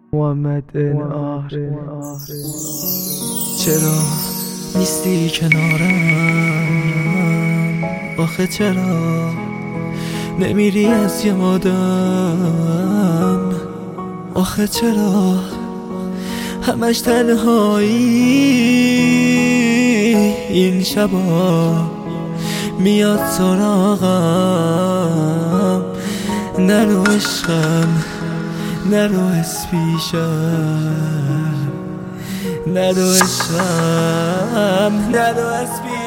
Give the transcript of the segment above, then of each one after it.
محمد NR. چرا نیستی کنارم؟ آخه چرا نمیری از یادم؟ آخه چرا همش تنهایی؟ این شبا میاد سراغم. نرو عشقم، نرو از پیشم، نرو عشقم، نرو از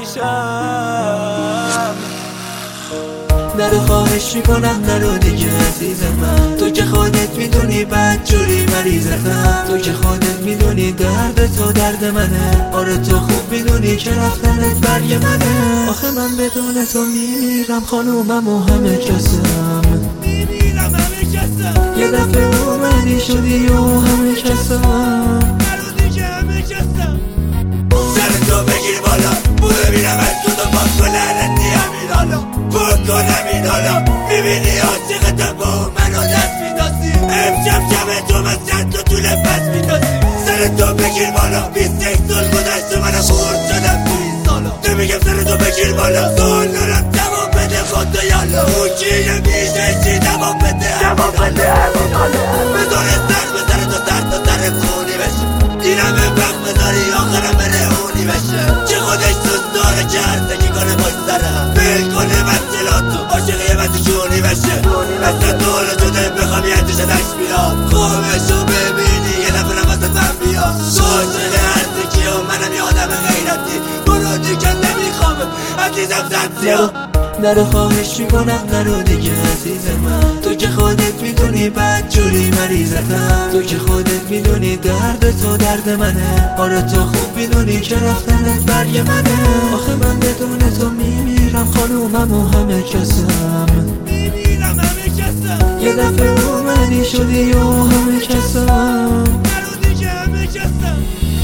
پیشم. نرو خواهش میکنم، نرو دیگه عزیز من. تو که خودت میدونی بدجوری مریضتم. تو که خودت میدونی درد تو درد منه. آره تو خوب میدونی که رفتنت برگ منه. آخه من بدون تو میمیرم خانومم و همه کسم. یه دفعه اومدی شدی و همه کسم. نرو دیگه همه کسم. سر تو بگیر بالا، بوده بینم از تو تو باز کن لعنتی همین حالا. پر کن همین حالا. میبینی عاشقتم با منو دست میدازی. امشب شب تو من چند تا طول پس میدازی. سر تو بگیر بالا، 21 سال گذشته منم خورد شدم تو این سالا. نمیگم سر تو بگیر بالا، سال دارم جواب بده خود تو یالا. اون کیه میشه چی جواب بده همین حالا. بذاره سر بذاره تو سر تا سر خونی بشه. این همه وقت بذاری آخرم بره اونی بشه. چه خودش دوست داره که هرزگی کنه باش سرم. بیل کنه مسئلاتو عاشقی مسیشونی بشه. مثل طول شده بخوام یه جوش دشت بیاد. خوبشو ببینی یه دفعه نفست من بیاد. تو عاشق هرزگی و منم یه آدم غیرتی. برو دیگه نمیخوام عزیزم زنسیا. نرو خواهش میکنم، نرو دیگه عزیز من. تو که خودت میدونی بدجوری مریضتم. تو که خودت میدونی درد تو درد منه. آره تو خوب میدونی که رفتنت برگ منه. آخه من بدون تو میمیرم خانومم و همه کسم. میمیرم همه کسم. یه دفعه اومدی شدی و همه کسم. نرو دیگه همه کسم.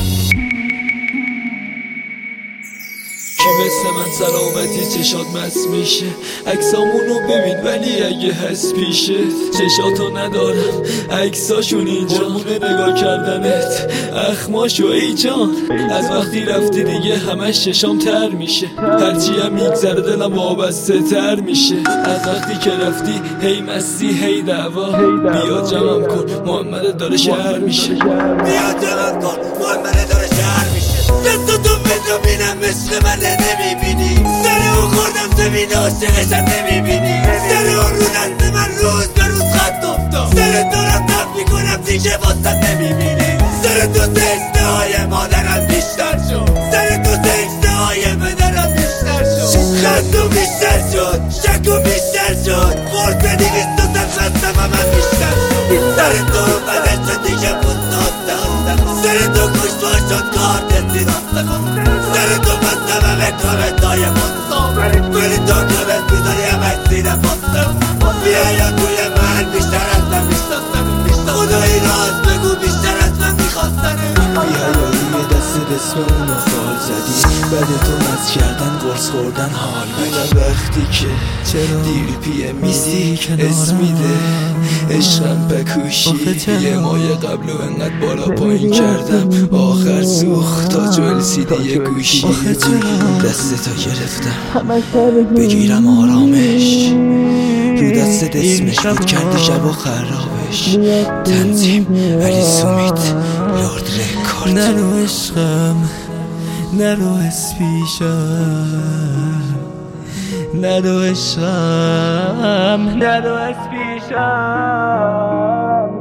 کی مثل من سلامتی چشات مس میشه. عکسامونو ببین ولی اگه هست پیشه. چشاتو ندارم عکساشون اینجا. قربونه نگاه کردنت اخماشو ای جان. از وقتی رفتی دیگه همش چشام تر میشه. هرچی هم میگذره دلم وابسته تر میشه. از وقتی که رفتی هی مستی هی دعوا. بیا جمعم کن محمد داره شهر میشه. بیا جمعم کن محمد داره شهر میشه. دستاتو بینم مثل من نمیبینی. سر اون خوردم زمین عاشقشم نمیبینی. سر اون رو نزد من روز به روز خط افتاد. سر دارم تف میکنم دیگه واسط نمیبینی. سر تو سجده های مادرم بیشتر شد. سر تو سجده های پدرم بیشتر شد. خندو بیشتر شد، شکو بیشتر شد. قرص 200 خستم من بیشتر شد. سر تو بدن شد دیگه پوست آسته. سر تو کشتار شد کار دستی راسته. سر تو بستم همه کامنتای مستم. ولی تو کامنت میذاری همه سینه پستم. بیا یا توی من بیشتر از من میشناستم. خدایی راست بگو بیشتر از من میخواستنه. بیا یا روی دست اسم اونو خال زدی. بعد تو مز کردن قرص خوردن حال بدی. وقتی که چرا دیر پیه میسی اسم میده عشقم بکوشی. یه ماه قبل و انقدر بالا پایین کردم آخر سوخت تا جلسیده یه گوشی. دستتو گرفتم بگیرم آرامش. رو دستت اسمش بود کردی شب و خرابش. تنظیم ولی سومیت لورد رکورد. نرو عشقم، نرو از پیشم، نرو عشقم، نرو از پیشم.